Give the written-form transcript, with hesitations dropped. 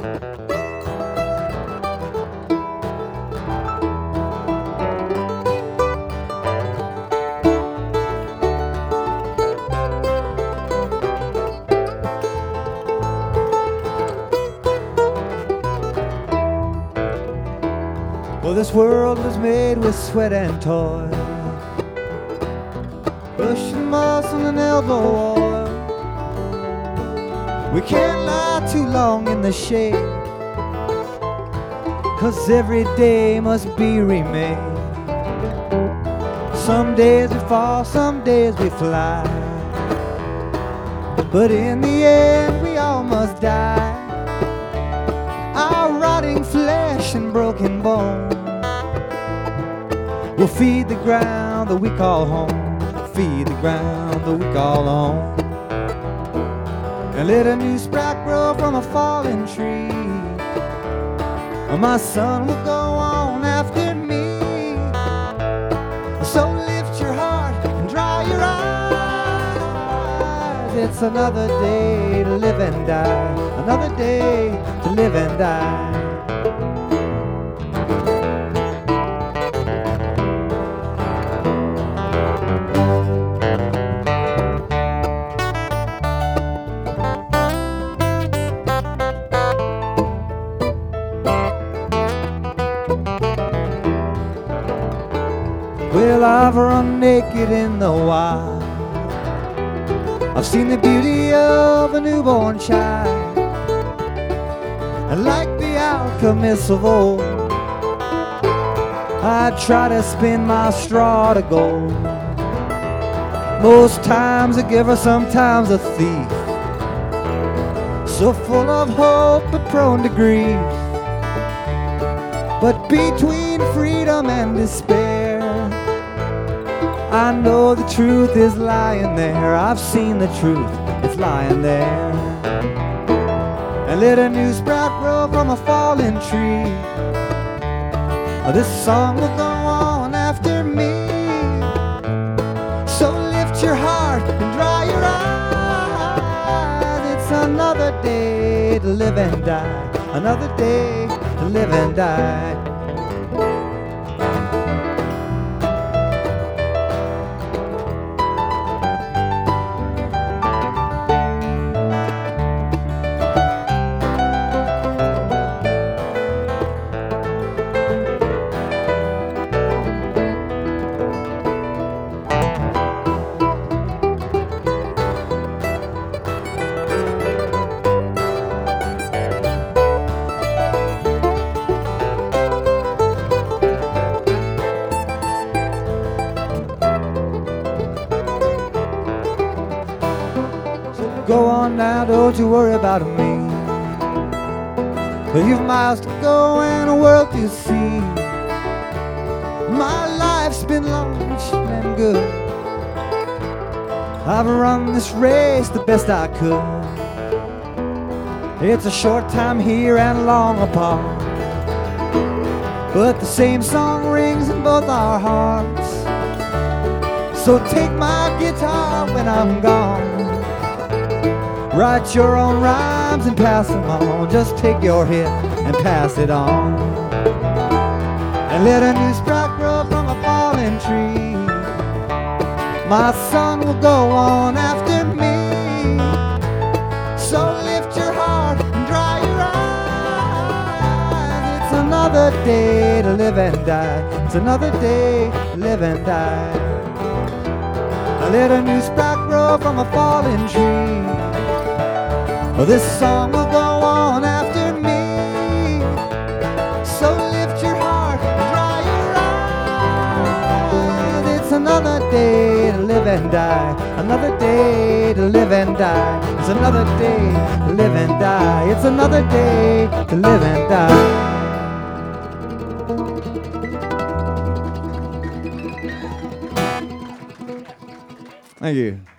Well, this world was made with sweat and toil, pushing muscle and elbow oil. We can't lie too long in the shade, 'cause every day must be remade. Some days we fall, some days we fly, but in the end we all must die. Our rotting flesh and broken bone will feed the ground that we call home, feed the ground that we call home. And let a new sprout grow from a fallen tree. My son will go on after me. So lift your heart and dry your eyes. It's another day to live and die, another day to live and die. Well, I've run naked in the wild. I've seen the beauty of a newborn child, and like the alchemists of old, I try to spin my straw to gold. Most times a giver, sometimes a thief, so full of hope but prone to grief. But between freedom and despair, I know the truth is lying there. I've seen the truth, it's lying there. And let a new sprout grow from a fallen tree. This song will go on after me. So lift your heart and dry your eyes. It's another day to live and die, another day to live and die. Go on now, don't you worry about me. But you've miles to go and a world to see. My life's been long and good. I've run this race the best I could. It's a short time here and long apart, but the same song rings in both our hearts. So take my guitar when I'm gone. Write your own rhymes and pass them on. Just take your hit and pass it on. And let a new sprout grow from a fallen tree. My son will go on after me. So lift your heart and dry your eyes. It's another day to live and die. It's another day to live and die. Let a new sprout grow from a fallen tree. This song will go on after me. So lift your heart and dry your eyes. It's another day to live and die, another day to live and die. It's another day to live and die. It's another day to live and die. Thank you.